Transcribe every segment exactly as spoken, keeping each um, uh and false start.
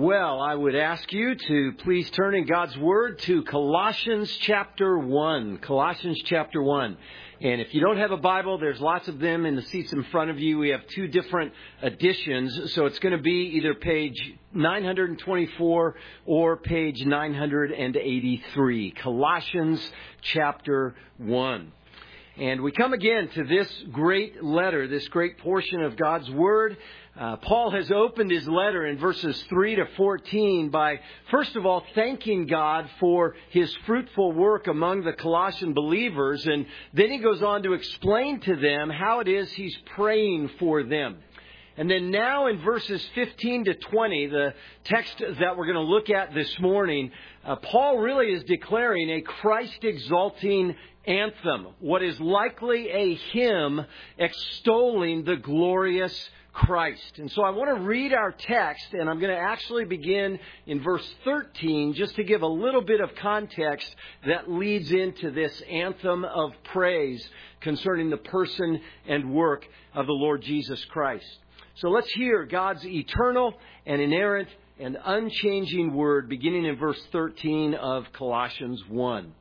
Well, I would ask you to please turn in God's Word to Colossians chapter one. Colossians chapter one. And if you don't have a Bible, there's lots of them in the seats in front of you. We have two different editions. So it's going to be either page nine twenty-four or page nine eighty-three. Colossians chapter one. And we come again to this great letter, this great portion of God's Word. Uh, Paul has opened his letter in verses three to fourteen by, first of all, thanking God for His fruitful work among the Colossian believers. And then he goes on to explain to them how it is He's praying for them. And then now in verses fifteen to twenty, the text that we're going to look at this morning, uh, Paul really is declaring a Christ-exalting anthem, what is likely a hymn extolling the glorious Christ. And so I want to read our text, and I'm going to actually begin in verse thirteen just to give a little bit of context that leads into this anthem of praise concerning the person and work of the Lord Jesus Christ. So let's hear God's eternal and inerrant and unchanging word beginning in verse thirteen of Colossians one.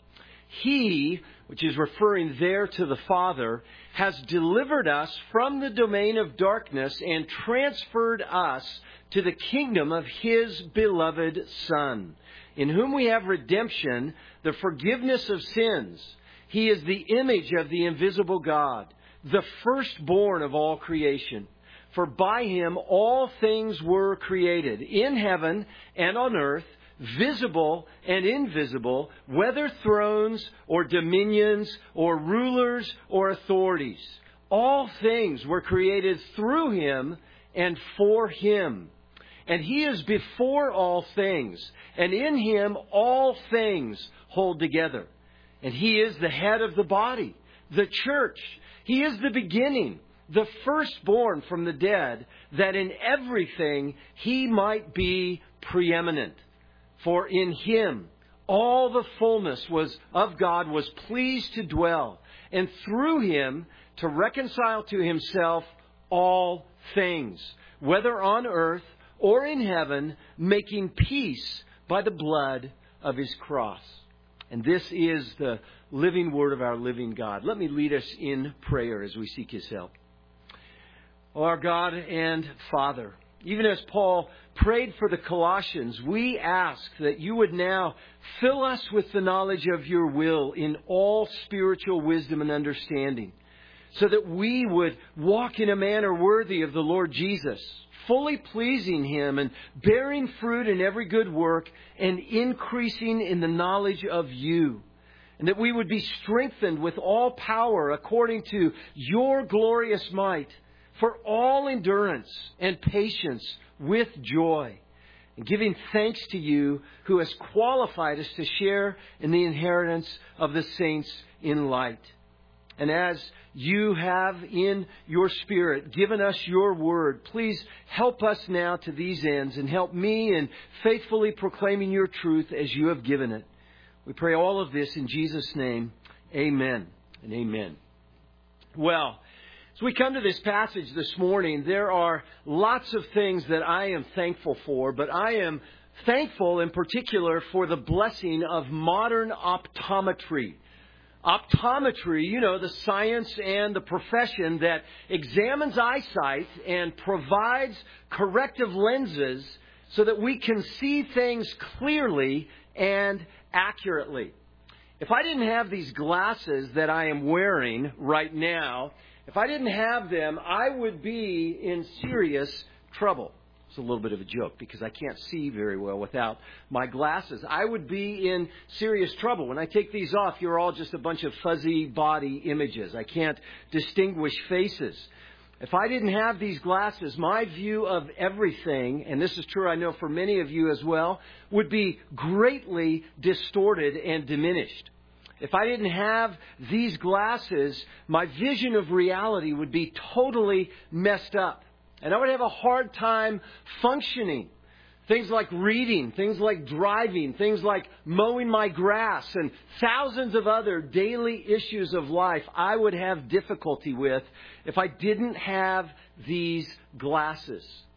He, which is referring there to the Father, has delivered us from the domain of darkness and transferred us to the kingdom of His beloved Son, in whom we have redemption, the forgiveness of sins. He is the image of the invisible God, the firstborn of all creation. For by Him all things were created, in heaven and on earth, visible and invisible, whether thrones or dominions or rulers or authorities. All things were created through Him and for Him. And He is before all things, and in Him all things hold together. And He is the head of the body, the church. He is the beginning, the firstborn from the dead, that in everything He might be preeminent. For in Him all the fullness was of God was pleased to dwell, and through Him to reconcile to Himself all things, whether on earth or in heaven, making peace by the blood of His cross. And this is the living word of our living God. Let me lead us in prayer as we seek His help. O our God and Father, even as Paul prayed for the Colossians, we ask that You would now fill us with the knowledge of Your will in all spiritual wisdom and understanding, so that we would walk in a manner worthy of the Lord Jesus, fully pleasing Him and bearing fruit in every good work and increasing in the knowledge of You. And that we would be strengthened with all power according to Your glorious might, for all endurance and patience with joy, and giving thanks to You who has qualified us to share in the inheritance of the saints in light. And as You have in Your Spirit given us Your word, please help us now to these ends and help me in faithfully proclaiming Your truth as You have given it. We pray all of this in Jesus' name. Amen and amen. Well, as we come to this passage this morning, there are lots of things that I am thankful for, but I am thankful in particular for the blessing of modern optometry. Optometry, you know, the science and the profession that examines eyesight and provides corrective lenses so that we can see things clearly and accurately. If I didn't have these glasses that I am wearing right now, if I didn't have them, I would be in serious trouble. It's a little bit of a joke because I can't see very well without my glasses. I would be in serious trouble. When I take these off, you're all just a bunch of fuzzy body images. I can't distinguish faces. If I didn't have these glasses, my view of everything, and this is true I know for many of you as well, would be greatly distorted and diminished. If I didn't have these glasses, my vision of reality would be totally messed up. And I would have a hard time functioning. Things like reading, things like driving, things like mowing my grass, and thousands of other daily issues of life I would have difficulty with if I didn't have these glasses.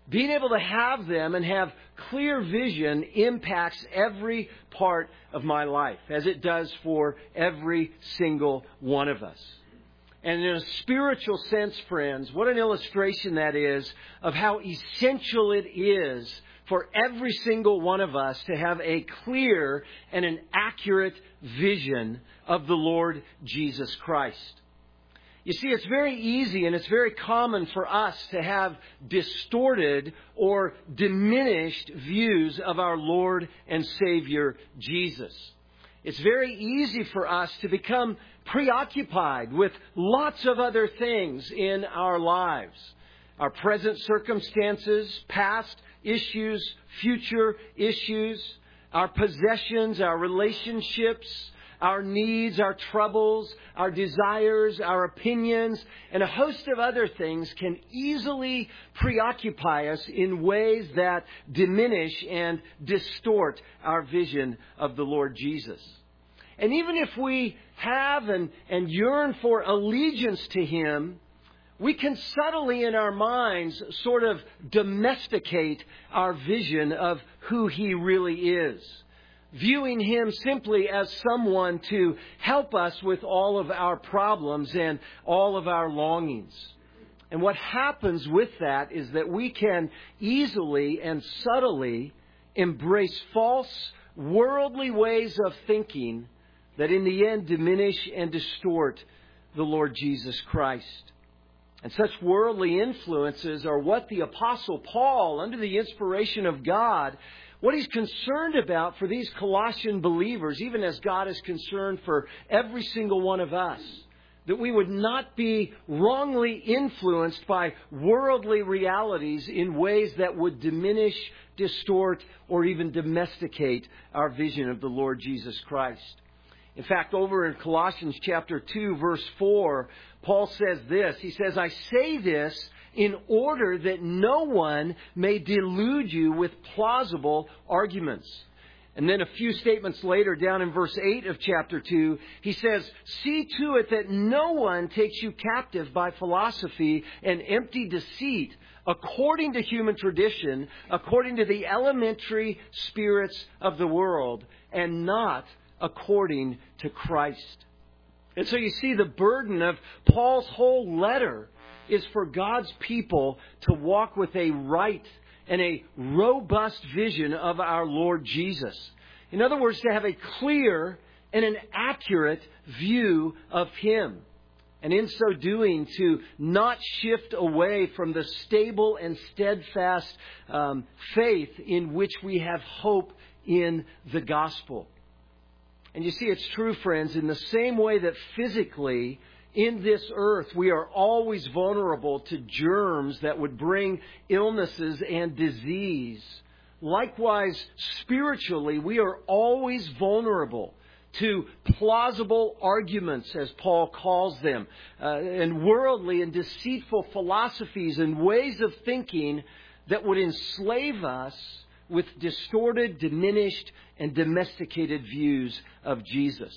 being able to have them and have clear vision impacts every part of my life, as it does for every single one of us. And in a spiritual sense, friends, what an illustration that is of how essential it is for every single one of us to have a clear and an accurate vision of the Lord Jesus Christ. You see, it's very easy and it's very common for us to have distorted or diminished views of our Lord and Savior, Jesus. It's very easy for us to become preoccupied with lots of other things in our lives. Our present circumstances, past issues, future issues, our possessions, our relationships, our needs, our troubles, our desires, our opinions, and a host of other things can easily preoccupy us in ways that diminish and distort our vision of the Lord Jesus. And even if we have and, and yearn for allegiance to Him, we can subtly in our minds sort of domesticate our vision of who He really is, viewing Him simply as someone to help us with all of our problems and all of our longings. And what happens with that is that we can easily and subtly embrace false, worldly ways of thinking that in the end diminish and distort the Lord Jesus Christ. And such worldly influences are what the Apostle Paul, under the inspiration of God, what he's concerned about for these Colossian believers, even as God is concerned for every single one of us, that we would not be wrongly influenced by worldly realities in ways that would diminish, distort, or even domesticate our vision of the Lord Jesus Christ. In fact, over in Colossians chapter two, verse four, Paul says this. He says, I say this in order that no one may delude you with plausible arguments. And then a few statements later, down in verse eight of chapter two, he says, see to it that no one takes you captive by philosophy and empty deceit, according to human tradition, according to the elementary spirits of the world, and not according to Christ. And so you see, the burden of Paul's whole letter is for God's people to walk with a right and a robust vision of our Lord Jesus. In other words, to have a clear and an accurate view of Him. And in so doing, to not shift away from the stable and steadfast um, faith in which we have hope in the gospel. And you see, it's true, friends, in the same way that physically in this earth we are always vulnerable to germs that would bring illnesses and disease. Likewise, spiritually, we are always vulnerable to plausible arguments, as Paul calls them, uh, and worldly and deceitful philosophies and ways of thinking that would enslave us with distorted, diminished, and domesticated views of Jesus.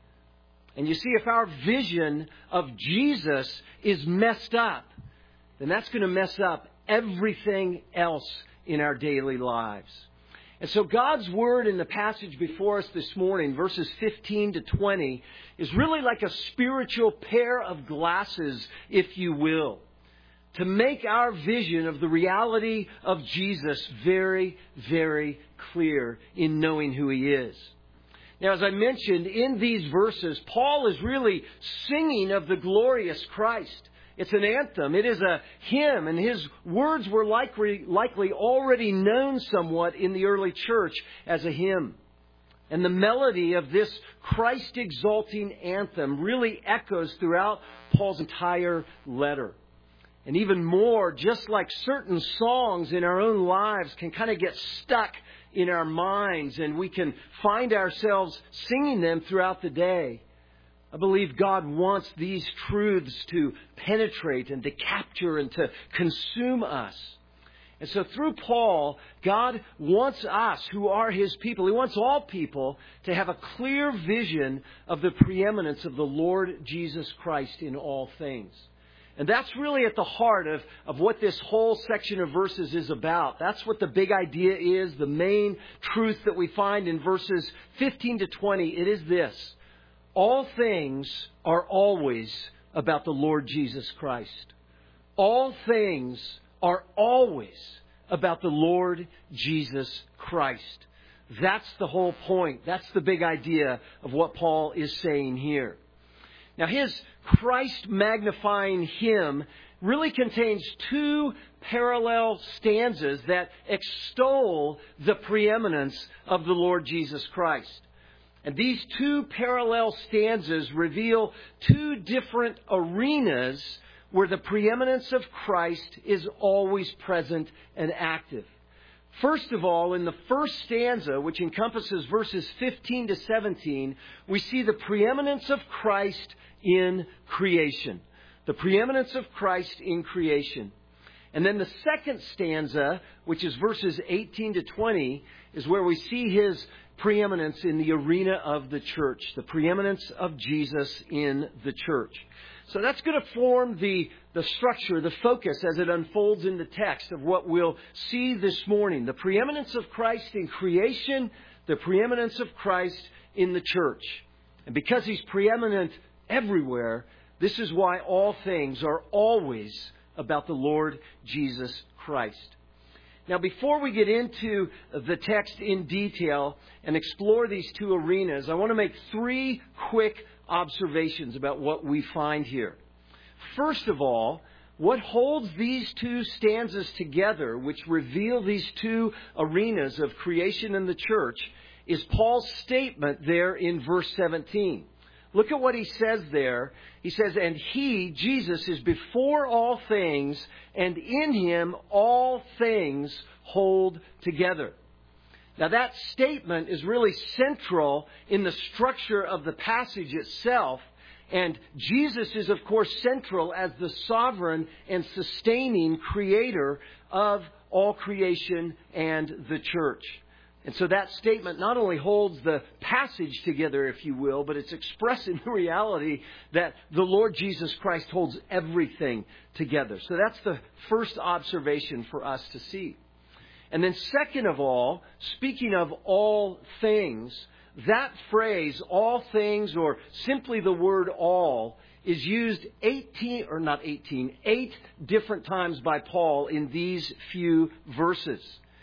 And you see, if our vision of Jesus is messed up, then that's going to mess up everything else in our daily lives. And so God's Word in the passage before us this morning, verses fifteen to twenty, is really like a spiritual pair of glasses, if you will, to make our vision of the reality of Jesus very, very clear in knowing who He is. Now, as I mentioned, in these verses, Paul is really singing of the glorious Christ. It's an anthem. It is a hymn, and his words were likely, likely already known somewhat in the early church as a hymn. And the melody of this Christ-exalting anthem really echoes throughout Paul's entire letter. And even more, just like certain songs in our own lives can kind of get stuck in our minds and we can find ourselves singing them throughout the day, I believe God wants these truths to penetrate and to capture and to consume us. And so through Paul, God wants us, who are His people, He wants all people to have a clear vision of the preeminence of the Lord Jesus Christ in all things. And that's really at the heart of, of what this whole section of verses is about. That's what the big idea is, the main truth that we find in verses fifteen to twenty. It is this: all things are always about the Lord Jesus Christ. All things are always about the Lord Jesus Christ. That's the whole point. That's the big idea of what Paul is saying here. Now, his Christ magnifying hymn really contains two parallel stanzas that extol the preeminence of the Lord Jesus Christ. And these two parallel stanzas reveal two different arenas where the preeminence of Christ is always present and active. First of all, in the first stanza, which encompasses verses fifteen to seventeen, we see the preeminence of Christ in creation. The preeminence of Christ in creation. And then the second stanza, which is verses eighteen to twenty, is where we see his preeminence in the arena of the church. The preeminence of Jesus in the church. So that's going to form the, the structure, the focus as it unfolds in the text of what we'll see this morning. The preeminence of Christ in creation, the preeminence of Christ in the church. And because he's preeminent everywhere, this is why all things are always about the Lord Jesus Christ. Now, before we get into the text in detail and explore these two arenas, I want to make three quick observations about what we find here. First of all, what holds these two stanzas together, which reveal these two arenas of creation and the church, is Paul's statement there in verse seventeen. Look at what he says there. He says, and he, Jesus, is before all things, and in him all things hold together. Now that statement is really central in the structure of the passage itself. And Jesus is, of course, central as the sovereign and sustaining creator of all creation and the church. And so that statement not only holds the passage together, if you will, but it's expressing the reality that the Lord Jesus Christ holds everything together. So that's the first observation for us to see. And then second of all, speaking of all things, that phrase, all things, or simply the word all, is used eighteen, or not eighteen, eight different times by Paul in these few verses.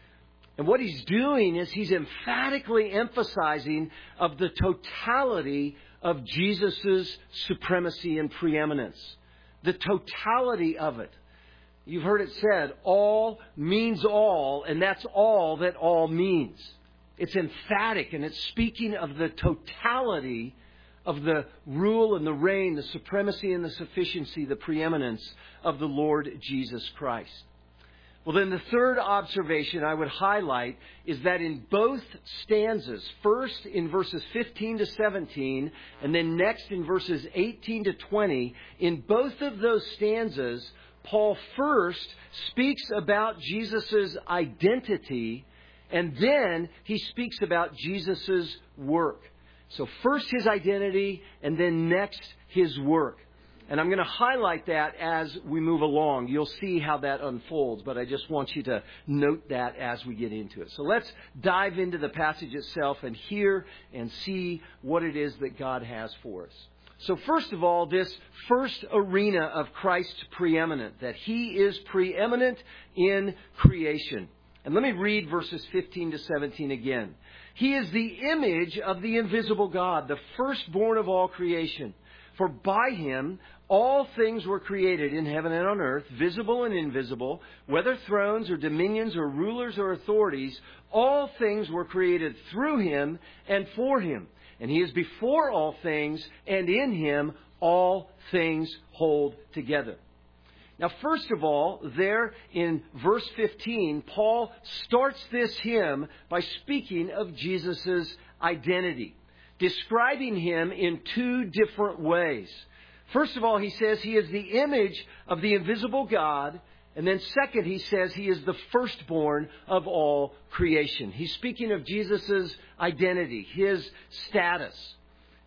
And what he's doing is he's emphatically emphasizing of the totality of Jesus' supremacy and preeminence. The totality of it. You've heard it said, all means all, and that's all that all means. It's emphatic, and it's speaking of the totality of the rule and the reign, the supremacy and the sufficiency, the preeminence of the Lord Jesus Christ. Well, then the third observation I would highlight is that in both stanzas, first in verses fifteen to seventeen, and then next in verses eighteen to twenty, in both of those stanzas, Paul first speaks about Jesus' identity, and then he speaks about Jesus' work. So first his identity, and then next his work. And I'm going to highlight that as we move along. You'll see how that unfolds, but I just want you to note that as we get into it. So let's dive into the passage itself and hear and see what it is that God has for us. So first of all, this first arena of Christ's preeminent, that he is preeminent in creation. And let me read verses fifteen to seventeen again. He is the image of the invisible God, the firstborn of all creation. For by him all things were created in heaven and on earth, visible and invisible, whether thrones or dominions or rulers or authorities, all things were created through him and for him. And he is before all things, and in him all things hold together. Now, first of all, there in verse fifteen, Paul starts this hymn by speaking of Jesus' identity, describing him in two different ways. First of all, he says he is the image of the invisible God. And then second, he says he is the firstborn of all creation. He's speaking of Jesus' identity, his status.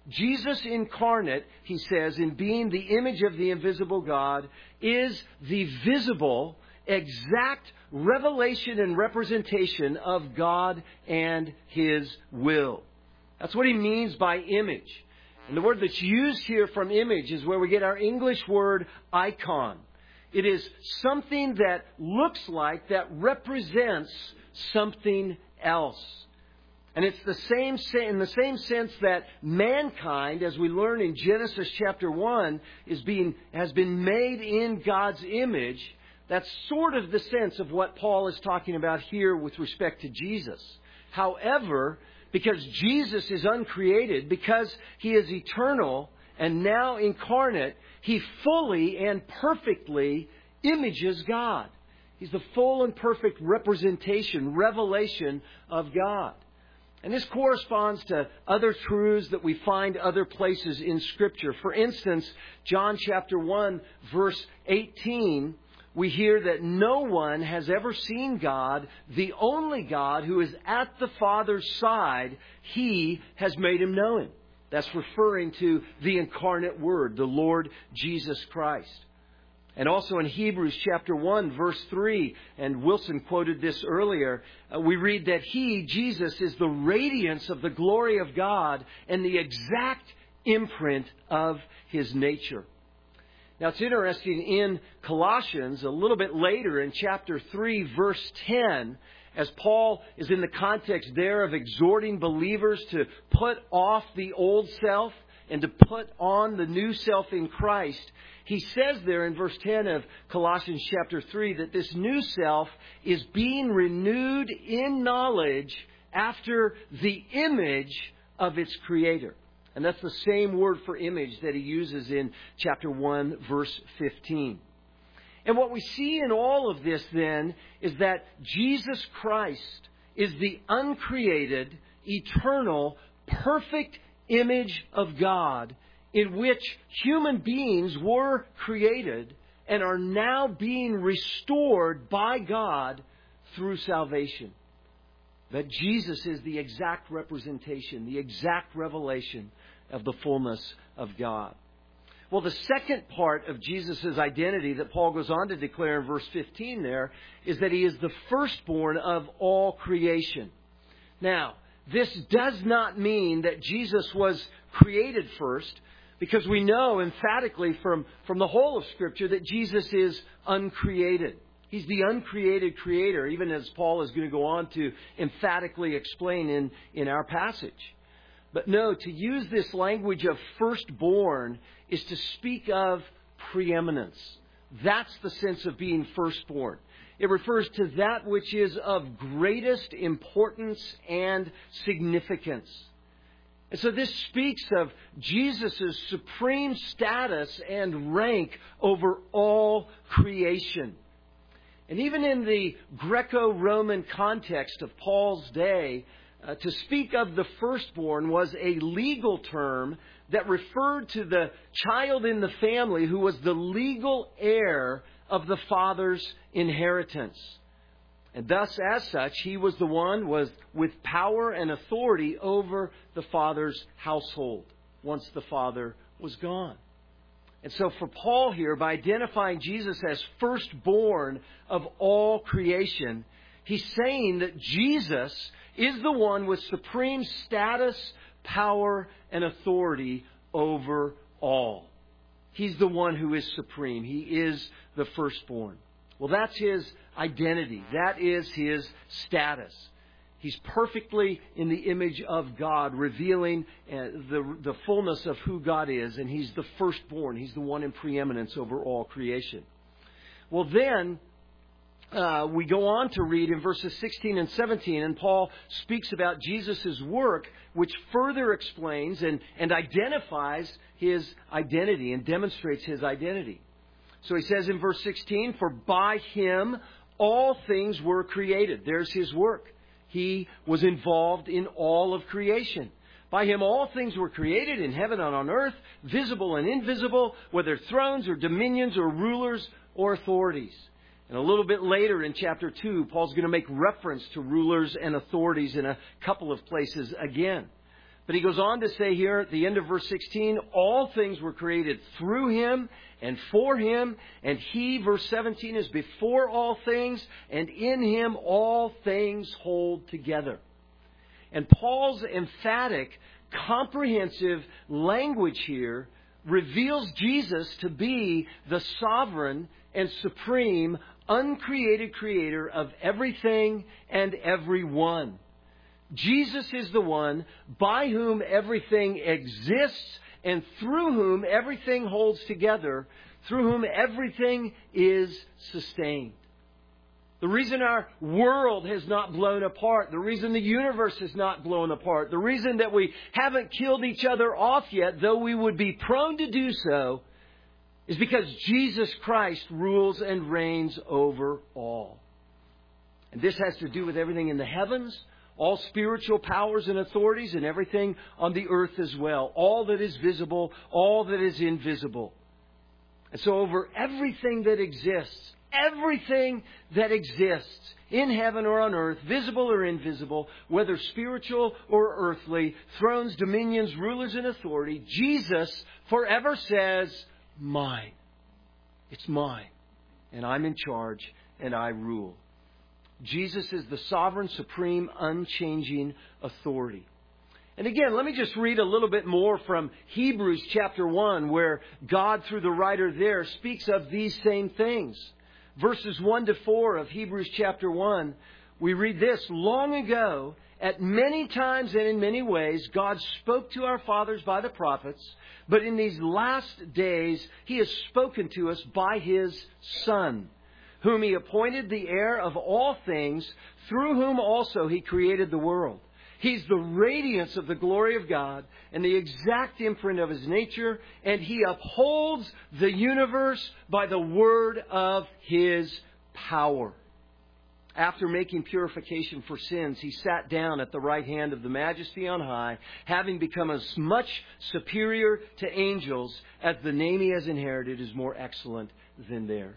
Jesus incarnate, he says, in being the image of the invisible God, is the visible, exact revelation and representation of God and His will. That's what he means by image. And the word that's used here from image is where we get our English word icon. It is something that looks like, that represents something else. And it's the same in the same sense that mankind, as we learn in Genesis chapter one, is being has been made in God's image. That's sort of the sense of what Paul is talking about here with respect to Jesus. However, because Jesus is uncreated, because He is eternal and now incarnate, He fully and perfectly images God. He's the full and perfect representation, revelation of God. And this corresponds to other truths that we find other places in Scripture. For instance, John chapter one, verse eighteen, we hear that no one has ever seen God, the only God who is at the Father's side. He has made Him known. That's referring to the incarnate Word, the Lord Jesus Christ. And also in Hebrews chapter one, verse three, and Wilson quoted this earlier, uh, we read that He, Jesus, is the radiance of the glory of God and the exact imprint of His nature. Now it's interesting, in Colossians, a little bit later in chapter three, verse ten, as Paul is in the context there of exhorting believers to put off the old self and to put on the new self in Christ, he says there in verse ten of Colossians chapter three that this new self is being renewed in knowledge after the image of its Creator. And that's the same word for image that he uses in chapter one, verse fifteen. And what we see in all of this then is that Jesus Christ is the uncreated, eternal, perfect image of God, in which human beings were created and are now being restored by God through salvation. That Jesus is the exact representation, the exact revelation of the fullness of God. Well, the second part of Jesus' identity that Paul goes on to declare in verse fifteen there is that He is the firstborn of all creation. Now, this does not mean that Jesus was created first, because we know emphatically from, from the whole of Scripture that Jesus is uncreated. He's the uncreated creator, even as Paul is going to go on to emphatically explain in, in our passage. But no, to use this language of firstborn is to speak of preeminence. That's the sense of being firstborn. It refers to that which is of greatest importance and significance. And so this speaks of Jesus' supreme status and rank over all creation. And even in the Greco-Roman context of Paul's day, uh, to speak of the firstborn was a legal term that referred to the child in the family who was the legal heir of the father's inheritance. And thus, as such, he was the one was with power and authority over the father's household once the father was gone. And so for Paul here, by identifying Jesus as firstborn of all creation, he's saying that Jesus is the one with supreme status, power, and authority over all. He's the one who is supreme. He is the firstborn. Well, that's His identity. That is His status. He's perfectly in the image of God, revealing uh, the, the fullness of who God is. And He's the firstborn. He's the one in preeminence over all creation. Well, then uh, we go on to read in verses sixteen and seventeen. And Paul speaks about Jesus' work, which further explains and, and identifies His identity and demonstrates His identity. So he says in verse sixteen, "For by Him all things were created." There's His work. He was involved in all of creation. By Him all things were created in heaven and on earth, visible and invisible, whether thrones or dominions or rulers or authorities. And a little bit later in chapter two, Paul's going to make reference to rulers and authorities in a couple of places again. But he goes on to say here at the end of verse sixteen, all things were created through Him and for Him, and He, verse seventeen, is before all things, and in Him all things hold together. And Paul's emphatic, comprehensive language here reveals Jesus to be the sovereign and supreme, uncreated creator of everything and everyone. Jesus is the one by whom everything exists and through whom everything holds together, through whom everything is sustained. The reason our world has not blown apart, the reason the universe has not blown apart, the reason that we haven't killed each other off yet, though we would be prone to do so, is because Jesus Christ rules and reigns over all. And this has to do with everything in the heavens, all spiritual powers and authorities, and everything on the earth as well. All that is visible, all that is invisible. And so over everything that exists, everything that exists in heaven or on earth, visible or invisible, whether spiritual or earthly, thrones, dominions, rulers, and authority, Jesus forever says, mine. It's mine. And I'm in charge and I rule. Jesus is the sovereign, supreme, unchanging authority. And again, let me just read a little bit more from Hebrews chapter one, where God, through the writer there, speaks of these same things. Verses one to four of Hebrews chapter one, we read this: long ago, at many times and in many ways, God spoke to our fathers by the prophets, but in these last days, He has spoken to us by His Son, whom He appointed the heir of all things, through whom also He created the world. He's the radiance of the glory of God and the exact imprint of His nature, and He upholds the universe by the word of His power. After making purification for sins, He sat down at the right hand of the Majesty on high, having become as much superior to angels as the name He has inherited is more excellent than theirs.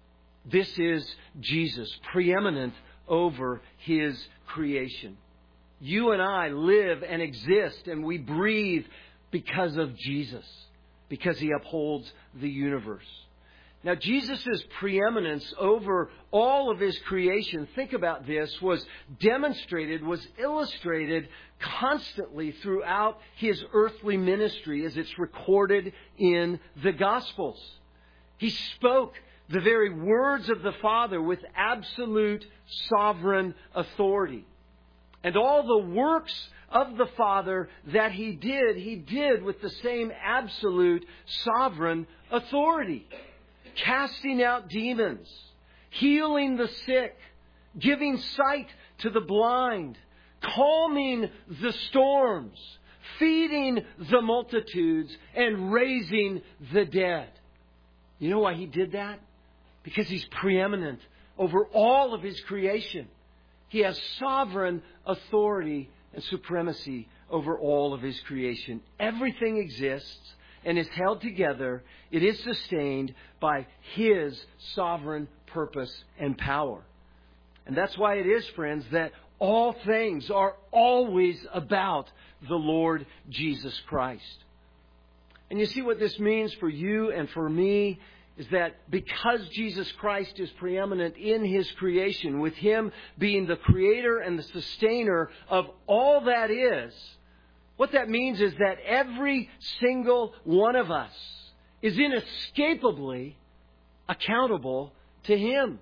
This is Jesus, preeminent over His creation. You and I live and exist and we breathe because of Jesus, because He upholds the universe. Now, Jesus' preeminence over all of His creation, think about this, was demonstrated, was illustrated constantly throughout His earthly ministry as it's recorded in the Gospels. He spoke the very words of the Father with absolute sovereign authority. And all the works of the Father that He did, He did with the same absolute sovereign authority. Casting out demons, healing the sick, giving sight to the blind, calming the storms, feeding the multitudes, and raising the dead. You know why He did that? Because He's preeminent over all of His creation. He has sovereign authority and supremacy over all of His creation. Everything exists and is held together. It is sustained by His sovereign purpose and power. And that's why it is, friends, that all things are always about the Lord Jesus Christ. And you see what this means for you and for me is that because Jesus Christ is preeminent in His creation, with Him being the creator and the sustainer of all that is, what that means is that every single one of us is inescapably accountable to Him.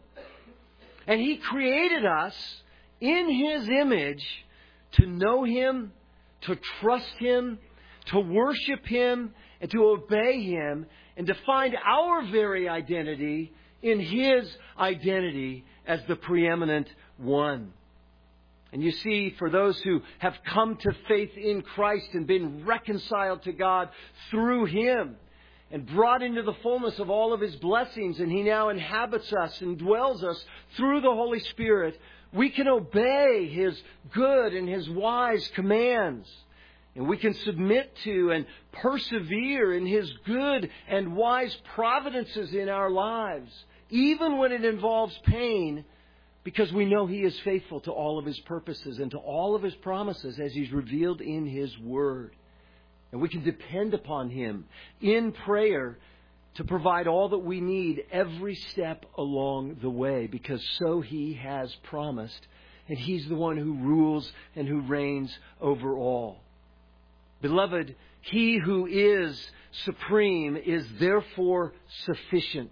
And He created us in His image to know Him, to trust Him, to worship Him, and to obey Him, and to find our very identity in His identity as the preeminent one. And you see, for those who have come to faith in Christ and been reconciled to God through Him and brought into the fullness of all of His blessings, and He now inhabits us and dwells us through the Holy Spirit, we can obey His good and His wise commands. And we can submit to and persevere in His good and wise providences in our lives, even when it involves pain, because we know He is faithful to all of His purposes and to all of His promises as He's revealed in His Word. And we can depend upon Him in prayer to provide all that we need every step along the way, because so He has promised. And He's the one who rules and who reigns over all. Beloved, He who is supreme is therefore sufficient,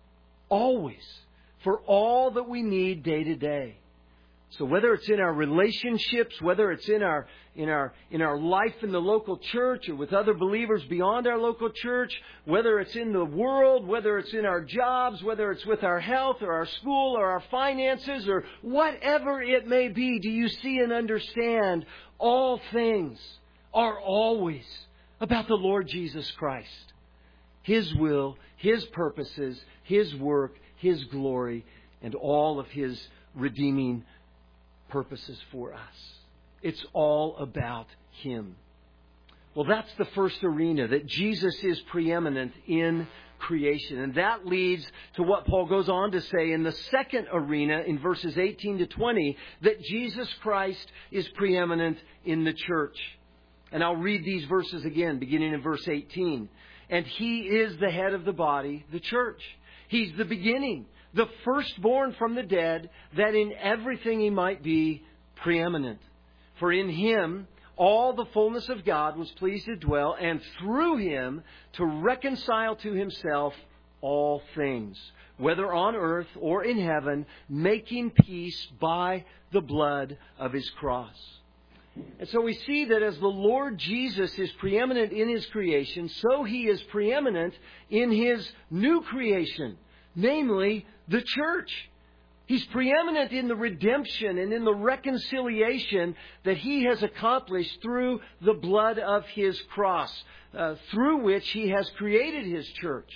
always, for all that we need day to day. So whether it's in our relationships, whether it's in our in our in our life in the local church or with other believers beyond our local church, whether it's in the world, whether it's in our jobs, whether it's with our health or our school or our finances or whatever it may be, do you see and understand all things are always about the Lord Jesus Christ. His will, His purposes, His work, His glory, and all of His redeeming purposes for us. It's all about Him. Well, that's the first arena, that Jesus is preeminent in creation. And that leads to what Paul goes on to say in the second arena in verses eighteen to twenty, that Jesus Christ is preeminent in the church. And I'll read these verses again, beginning in verse eighteen. And He is the head of the body, the church. He's the beginning, the firstborn from the dead, that in everything He might be preeminent. For in Him all the fullness of God was pleased to dwell, and through Him to reconcile to Himself all things, whether on earth or in heaven, making peace by the blood of His cross. And so we see that as the Lord Jesus is preeminent in His creation, so He is preeminent in His new creation, namely the church. He's preeminent in the redemption and in the reconciliation that He has accomplished through the blood of His cross, uh, through which He has created His church.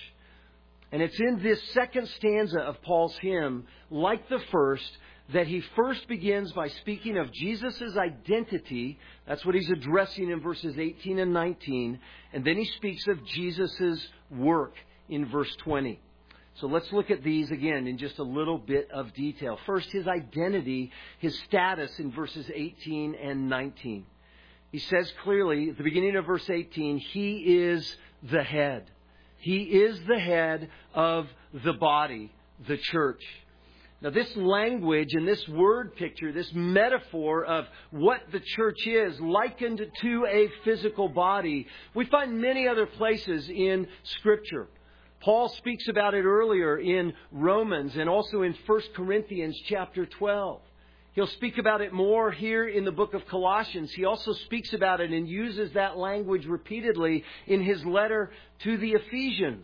And it's in this second stanza of Paul's hymn, like the first, that he first begins by speaking of Jesus' identity. That's what he's addressing in verses eighteen and nineteen. And then he speaks of Jesus' work in verse twenty. So let's look at these again in just a little bit of detail. First, His identity, His status in verses eighteen and nineteen. He says clearly at the beginning of verse eighteen, He is the head. He is the head of the body, the church. Now, this language and this word picture, this metaphor of what the church is, likened to a physical body, we find many other places in Scripture. Paul speaks about it earlier in Romans and also in First Corinthians chapter twelve. He'll speak about it more here in the book of Colossians. He also speaks about it and uses that language repeatedly in his letter to the Ephesians.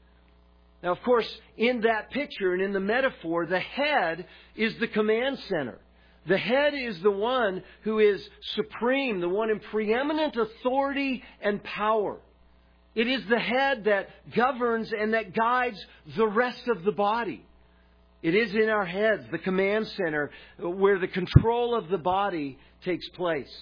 Now, of course, in that picture and in the metaphor, the head is the command center. The head is the one who is supreme, the one in preeminent authority and power. It is the head that governs and that guides the rest of the body. It is in our heads, the command center, where the control of the body takes place.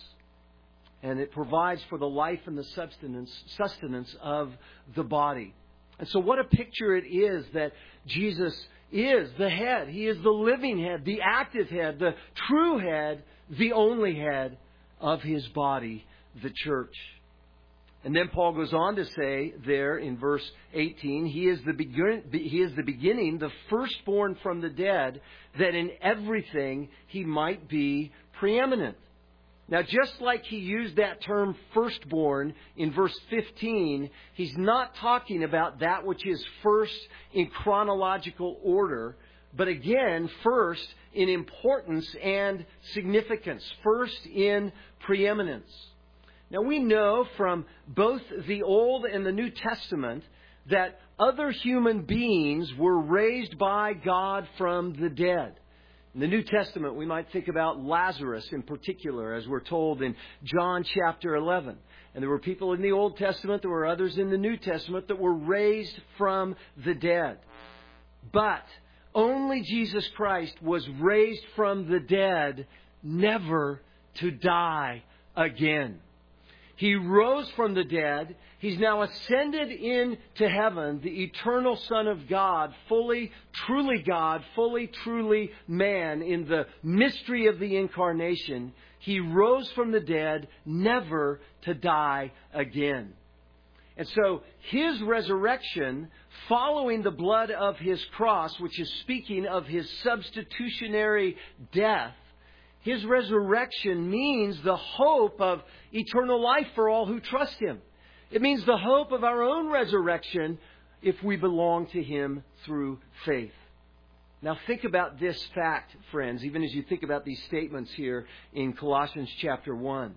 And it provides for the life and the sustenance, sustenance of the body. And so what a picture it is that Jesus is the head. He is the living head, the active head, the true head, the only head of His body, the church. And then Paul goes on to say there in verse eighteen, He is the begin- He is the beginning, the firstborn from the dead, that in everything He might be preeminent. Now, just like he used that term firstborn in verse fifteen, he's not talking about that which is first in chronological order, but again, first in importance and significance, first in preeminence. Now, we know from both the Old and the New Testament that other human beings were raised by God from the dead. In the New Testament, we might think about Lazarus in particular, as we're told in John chapter eleven. And there were people in the Old Testament, there were others in the New Testament that were raised from the dead. But only Jesus Christ was raised from the dead, never to die again. He rose from the dead. He's now ascended into heaven, the eternal Son of God, fully, truly God, fully, truly man in the mystery of the incarnation. He rose from the dead, never to die again. And so His resurrection, following the blood of His cross, which is speaking of His substitutionary death, His resurrection means the hope of eternal life for all who trust Him. It means the hope of our own resurrection if we belong to Him through faith. Now think about this fact, friends, even as you think about these statements here in Colossians chapter one.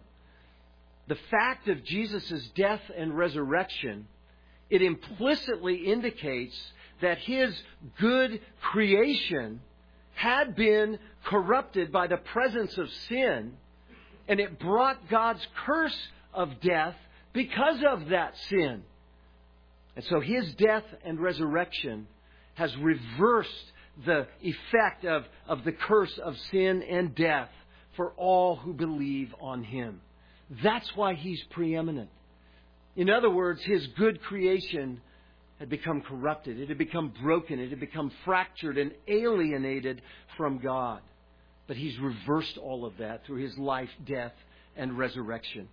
The fact of Jesus' death and resurrection, it implicitly indicates that His good creation had been corrupted by the presence of sin, and it brought God's curse of death because of that sin. And so His death and resurrection has reversed the effect of, of the curse of sin and death for all who believe on Him. That's why He's preeminent. In other words, His good creation had become corrupted. It had become broken. It had become fractured and alienated from God. But He's reversed all of that through His life, death, and resurrection.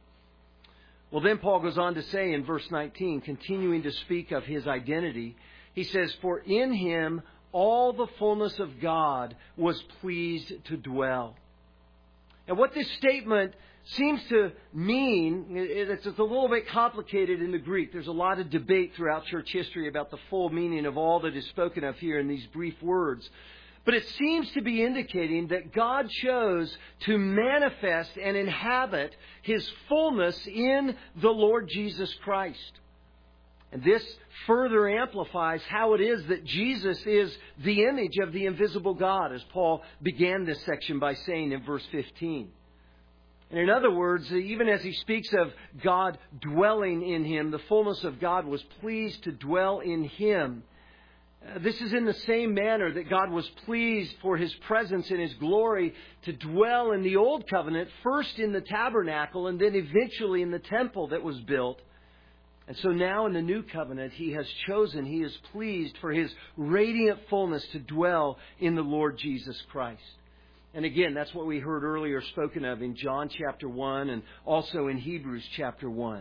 Well, then Paul goes on to say in verse nineteen, continuing to speak of His identity, he says, "For in Him all the fullness of God was pleased to dwell." And what this statement seems to mean, it's a little bit complicated in the Greek. There's a lot of debate throughout church history about the full meaning of all that is spoken of here in these brief words. But it seems to be indicating that God chose to manifest and inhabit His fullness in the Lord Jesus Christ. And this further amplifies how it is that Jesus is the image of the invisible God, as Paul began this section by saying in verse fifteen. And in other words, even as he speaks of God dwelling in Him, the fullness of God was pleased to dwell in Him. Uh, this is in the same manner that God was pleased for His presence and His glory to dwell in the Old Covenant, first in the tabernacle and then eventually in the temple that was built. And so now in the New Covenant, He has chosen, He is pleased for His radiant fullness to dwell in the Lord Jesus Christ. And again, that's what we heard earlier spoken of in John chapter one and also in Hebrews chapter one.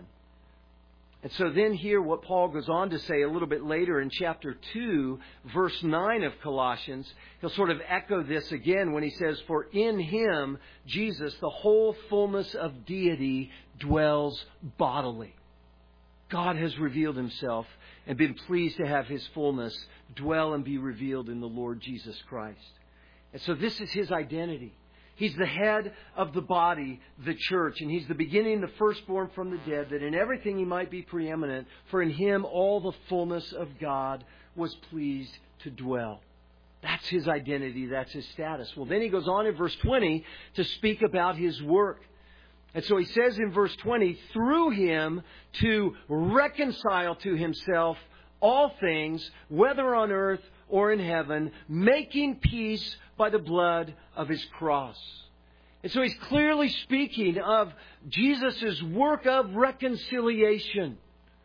And so then here what Paul goes on to say a little bit later in chapter two, verse nine of Colossians, he'll sort of echo this again when he says, "For in Him, Jesus, the whole fullness of deity dwells bodily." God has revealed Himself and been pleased to have His fullness dwell and be revealed in the Lord Jesus Christ. And so this is His identity. He's the head of the body, the church, and He's the beginning, the firstborn from the dead, that in everything He might be preeminent, for in Him all the fullness of God was pleased to dwell. That's His identity, that's His status. Well, then he goes on in verse twenty to speak about His work. And so he says in verse twenty, "Through Him to reconcile to Himself all things, whether on earth or in heaven, making peace by the blood of His cross." And so he's clearly speaking of Jesus' work of reconciliation,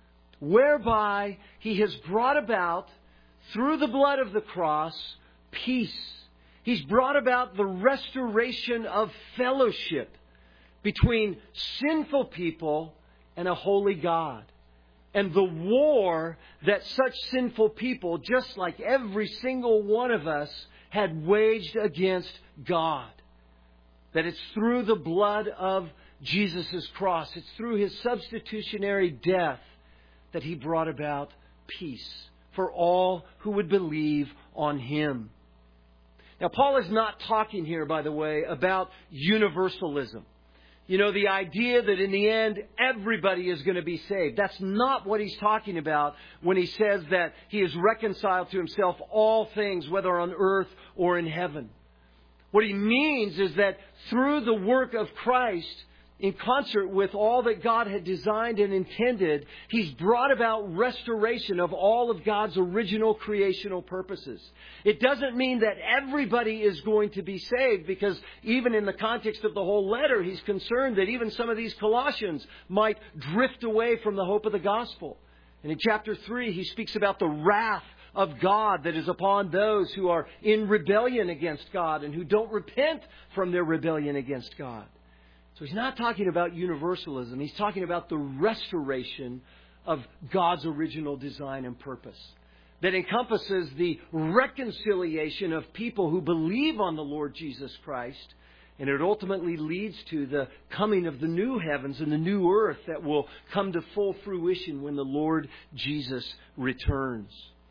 whereby He has brought about, through the blood of the cross, peace. He's brought about the restoration of fellowship between sinful people and a holy God. And the war that such sinful people, just like every single one of us, had waged against God. That it's through the blood of Jesus' cross, it's through His substitutionary death that He brought about peace for all who would believe on Him. Now, Paul is not talking here, by the way, about universalism. You know, the idea that in the end, everybody is going to be saved. That's not what he's talking about when he says that He has reconciled to Himself all things, whether on earth or in heaven. What he means is that through the work of Christ, in concert with all that God had designed and intended, He's brought about restoration of all of God's original creational purposes. It doesn't mean that everybody is going to be saved, because even in the context of the whole letter, He's concerned that even some of these Colossians might drift away from the hope of the gospel. And in chapter three, he speaks about the wrath of God that is upon those who are in rebellion against God and who don't repent from their rebellion against God. So he's not talking about universalism. He's talking about the restoration of God's original design and purpose that encompasses the reconciliation of people who believe on the Lord Jesus Christ. And it ultimately leads to the coming of the new heavens and the new earth that will come to full fruition when the Lord Jesus returns.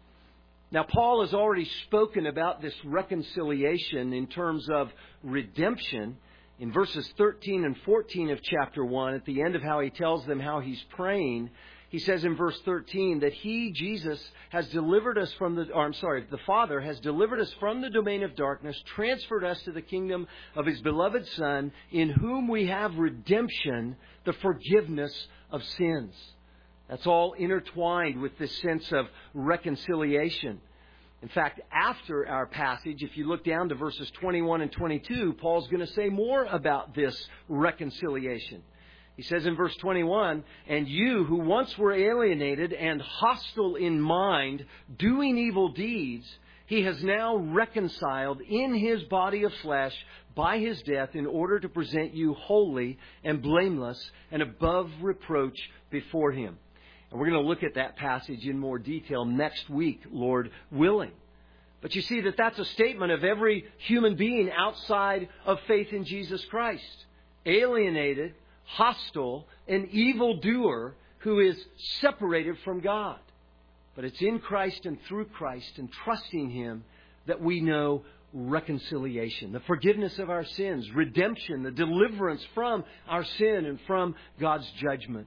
Now, Paul has already spoken about this reconciliation in terms of redemption. In verses thirteen and fourteen of chapter one, at the end of how he tells them how he's praying, he says in verse thirteen that he, Jesus, has delivered us from the, or I'm sorry, the Father has delivered us from the domain of darkness, transferred us to the kingdom of His beloved Son, in whom we have redemption, the forgiveness of sins. That's all intertwined with this sense of reconciliation. In fact, after our passage, if you look down to verses twenty-one and twenty-two, Paul's going to say more about this reconciliation. He says in verse twenty-one, "And you who once were alienated and hostile in mind, doing evil deeds, He has now reconciled in His body of flesh by His death in order to present you holy and blameless and above reproach before Him." And we're going to look at that passage in more detail next week, Lord willing. But you see that that's a statement of every human being outside of faith in Jesus Christ. Alienated, hostile, an evildoer who is separated from God. But it's in Christ and through Christ and trusting Him that we know reconciliation, the forgiveness of our sins, redemption, the deliverance from our sin and from God's judgment.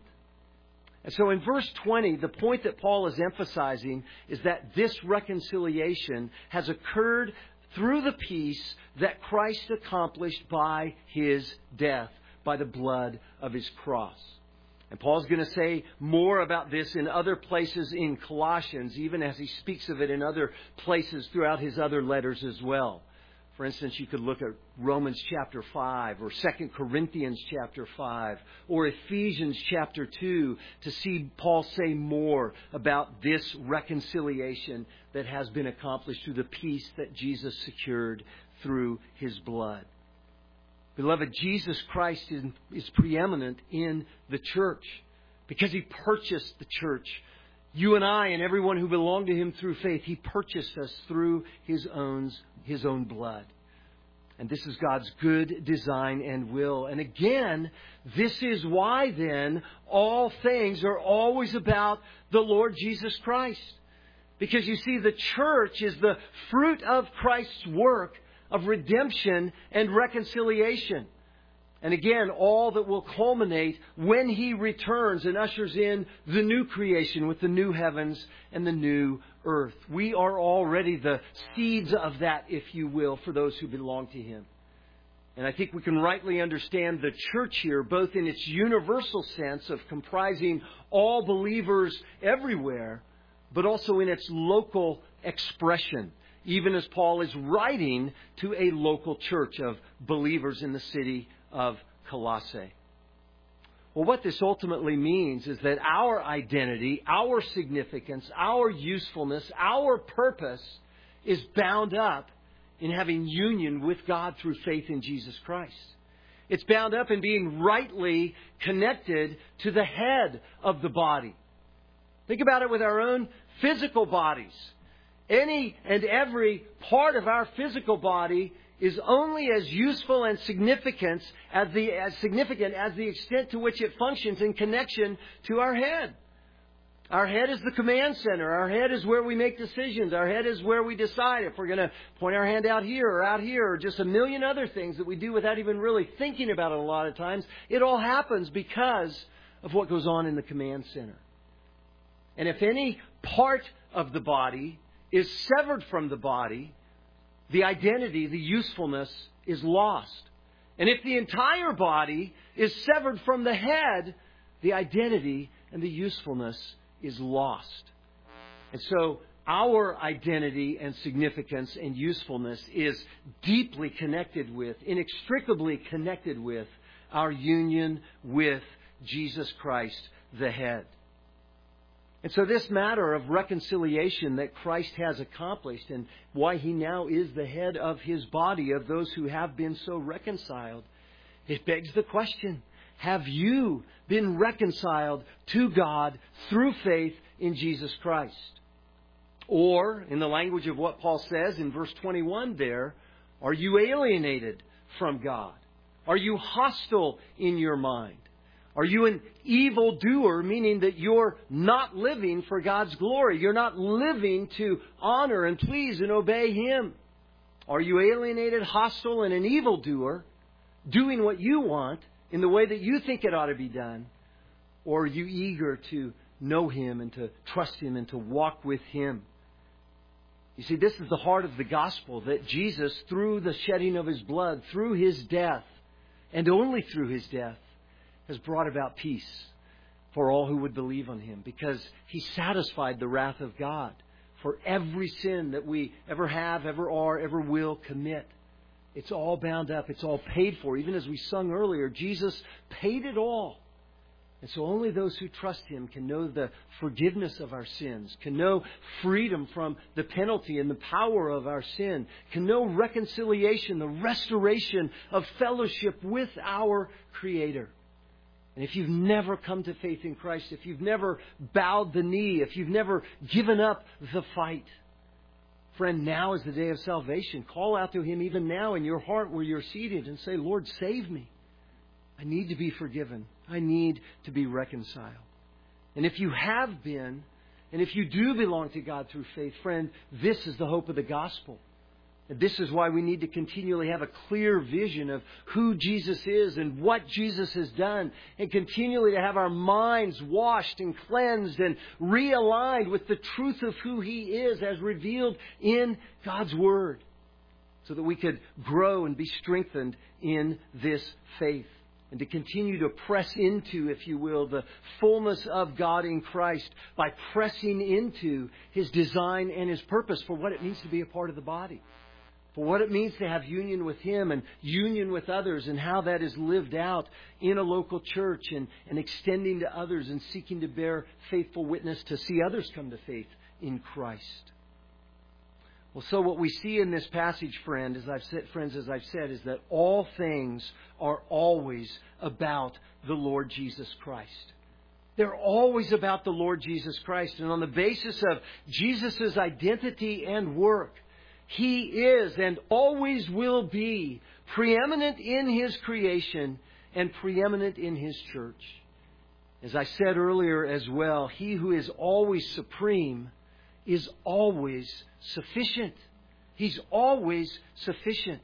And so in verse twenty, the point that Paul is emphasizing is that this reconciliation has occurred through the peace that Christ accomplished by His death, by the blood of His cross. And Paul's going to say more about this in other places in Colossians, even as he speaks of it in other places throughout his other letters as well. For instance, you could look at Romans chapter five or Second Corinthians chapter five or Ephesians chapter two to see Paul say more about this reconciliation that has been accomplished through the peace that Jesus secured through His blood. Beloved, Jesus Christ is, is preeminent in the church because He purchased the church. You and I and everyone who belong to Him through faith, He purchased us through His own, His own blood. And this is God's good design and will. And again, this is why then all things are always about the Lord Jesus Christ. Because you see, the church is the fruit of Christ's work of redemption and reconciliation. And again, all that will culminate when He returns and ushers in the new creation with the new heavens and the new earth. We are already the seeds of that, if you will, for those who belong to Him. And I think we can rightly understand the church here, both in its universal sense of comprising all believers everywhere, but also in its local expression, even as Paul is writing to a local church of believers in the city of Colossae. Well, what this ultimately means is that our identity, our significance, our usefulness, our purpose is bound up in having union with God through faith in Jesus Christ. It's bound up in being rightly connected to the head of the body. Think about it with our own physical bodies. Any and every part of our physical body is only as useful and significant as the as significant as the extent to which it functions in connection to our head. Our head is the command center. Our head is where we make decisions. Our head is where we decide if we're going to point our hand out here or out here, or just a million other things that we do without even really thinking about it a lot of times. It all happens because of what goes on in the command center. And if any part of the body is severed from the body, the identity, the usefulness is lost. And if the entire body is severed from the head, the identity and the usefulness is lost. And so our identity and significance and usefulness is deeply connected with, inextricably connected with, our union with Jesus Christ, the head. And so this matter of reconciliation that Christ has accomplished and why He now is the head of His body, of those who have been so reconciled, it begs the question, have you been reconciled to God through faith in Jesus Christ? Or, in the language of what Paul says in verse twenty-one there, are you alienated from God? Are you hostile in your mind? Are you an evildoer, meaning that you're not living for God's glory? You're not living to honor and please and obey Him. Are you alienated, hostile, and an evildoer, doing what you want in the way that you think it ought to be done? Or are you eager to know Him and to trust Him and to walk with Him? You see, this is the heart of the gospel, that Jesus, through the shedding of His blood, through His death, and only through His death, has brought about peace for all who would believe on Him, because He satisfied the wrath of God for every sin that we ever have, ever are, ever will commit. It's all bound up. It's all paid for. Even as we sung earlier, Jesus paid it all. And so only those who trust Him can know the forgiveness of our sins, can know freedom from the penalty and the power of our sin, can know reconciliation, the restoration of fellowship with our Creator. And if you've never come to faith in Christ, if you've never bowed the knee, if you've never given up the fight, friend, now is the day of salvation. Call out to Him even now in your heart where you're seated and say, Lord, save me. I need to be forgiven. I need to be reconciled. And if you have been, and if you do belong to God through faith, friend, this is the hope of the gospel. And this is why we need to continually have a clear vision of who Jesus is and what Jesus has done, and continually to have our minds washed and cleansed and realigned with the truth of who He is as revealed in God's Word, so that we could grow and be strengthened in this faith, and to continue to press into, if you will, the fullness of God in Christ by pressing into His design and His purpose for what it means to be a part of the body, for what it means to have union with Him and union with others, and how that is lived out in a local church and, and extending to others and seeking to bear faithful witness to see others come to faith in Christ. Well, so what we see in this passage, friend, as I've said, friends, as I've said, is that all things are always about the Lord Jesus Christ. They're always about the Lord Jesus Christ. And on the basis of Jesus' identity and work, He is and always will be preeminent in His creation and preeminent in His church. As I said earlier as well, He who is always supreme is always sufficient. He's always sufficient.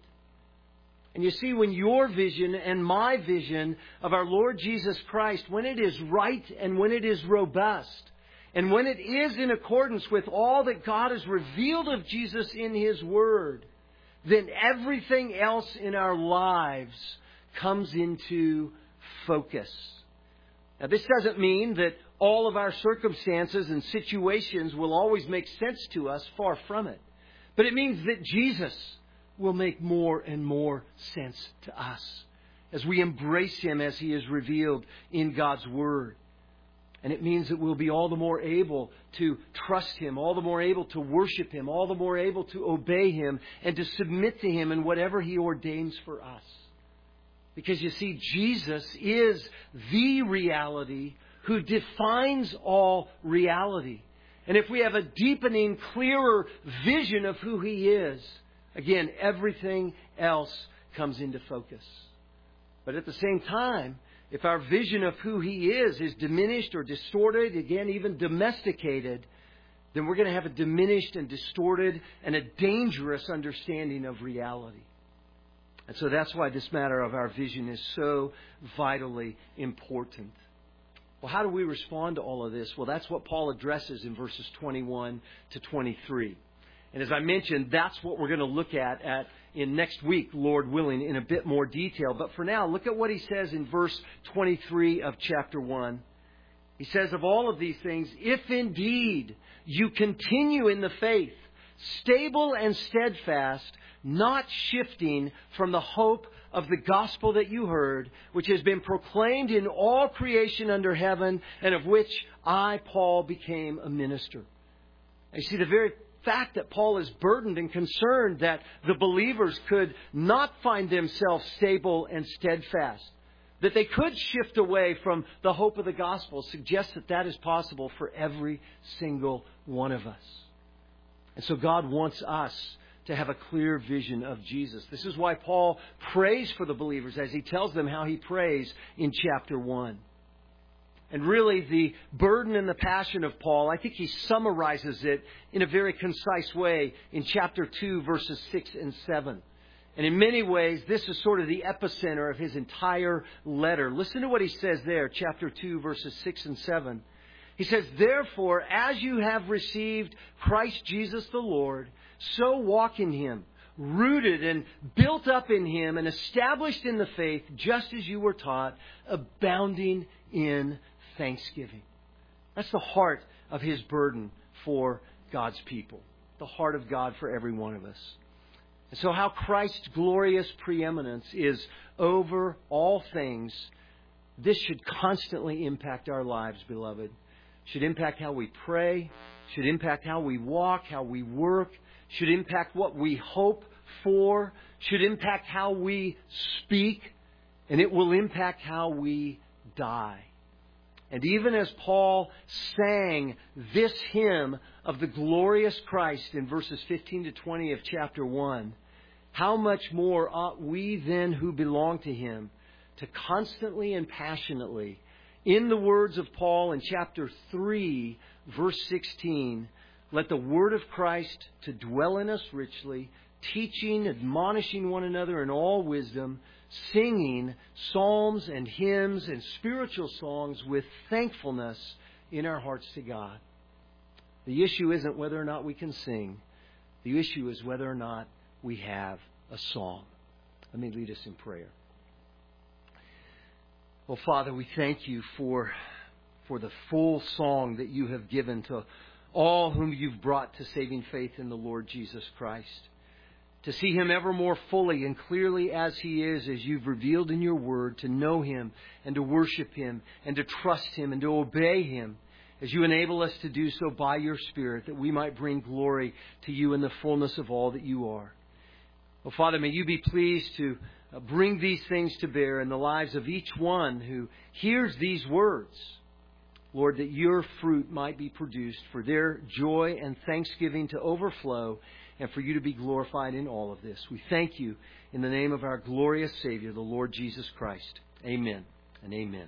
And you see, when your vision and my vision of our Lord Jesus Christ, when it is right and when it is robust, and when it is in accordance with all that God has revealed of Jesus in His Word, then everything else in our lives comes into focus. Now, this doesn't mean that all of our circumstances and situations will always make sense to us, far from it. But it means that Jesus will make more and more sense to us as we embrace Him as He is revealed in God's Word. And it means that we'll be all the more able to trust Him, all the more able to worship Him, all the more able to obey Him and to submit to Him in whatever He ordains for us. Because you see, Jesus is the reality who defines all reality. And if we have a deepening, clearer vision of who He is, again, everything else comes into focus. But at the same time, if our vision of who He is is diminished or distorted, again, even domesticated, then we're going to have a diminished and distorted and a dangerous understanding of reality. And so that's why this matter of our vision is so vitally important. Well, how do we respond to all of this? Well, that's what Paul addresses in verses twenty-one to twenty-three. And as I mentioned, that's what we're going to look at, at in next week, Lord willing, in a bit more detail. But for now, look at what he says in verse twenty-three of chapter one. He says, of all of these things, if indeed you continue in the faith, stable and steadfast, not shifting from the hope of the gospel that you heard, which has been proclaimed in all creation under heaven, and of which I, Paul, became a minister. You see, the very fact that Paul is burdened and concerned that the believers could not find themselves stable and steadfast, that they could shift away from the hope of the gospel, suggests that that is possible for every single one of us. And so God wants us to have a clear vision of Jesus. This is why Paul prays for the believers as he tells them how he prays in chapter one. And really, the burden and the passion of Paul, I think he summarizes it in a very concise way in chapter two, verses six and seven. And in many ways, this is sort of the epicenter of his entire letter. Listen to what he says there, chapter two, verses six and seven. He says, therefore, as you have received Christ Jesus the Lord, so walk in Him, rooted and built up in Him and established in the faith, just as you were taught, abounding in thanksgiving. That's the heart of his burden for God's people, the heart of God for every one of us. And so how Christ's glorious preeminence is over all things, this should constantly impact our lives, beloved. Should impact how we pray, should impact how we walk, how we work, should impact what we hope for, should impact how we speak, and it will impact how we die. And even as Paul sang this hymn of the glorious Christ in verses fifteen to twenty of chapter one, how much more ought we then who belong to Him to constantly and passionately, in the words of Paul in chapter three, verse sixteen, let the word of Christ to dwell in us richly, teaching, admonishing one another in all wisdom, singing psalms and hymns and spiritual songs with thankfulness in our hearts to God. The issue isn't whether or not we can sing. The issue is whether or not we have a song. Let me lead us in prayer. Well, Father, we thank You for, for the full song that You have given to all whom You've brought to saving faith in the Lord Jesus Christ. To see Him ever more fully and clearly as He is, as You've revealed in Your Word, to know Him and to worship Him and to trust Him and to obey Him, as You enable us to do so by Your Spirit, that we might bring glory to You in the fullness of all that You are. Well, Father, may You be pleased to bring these things to bear in the lives of each one who hears these words. Lord, that Your fruit might be produced for their joy and thanksgiving to overflow, and for You to be glorified in all of this. We thank You in the name of our glorious Savior, the Lord Jesus Christ. Amen and amen.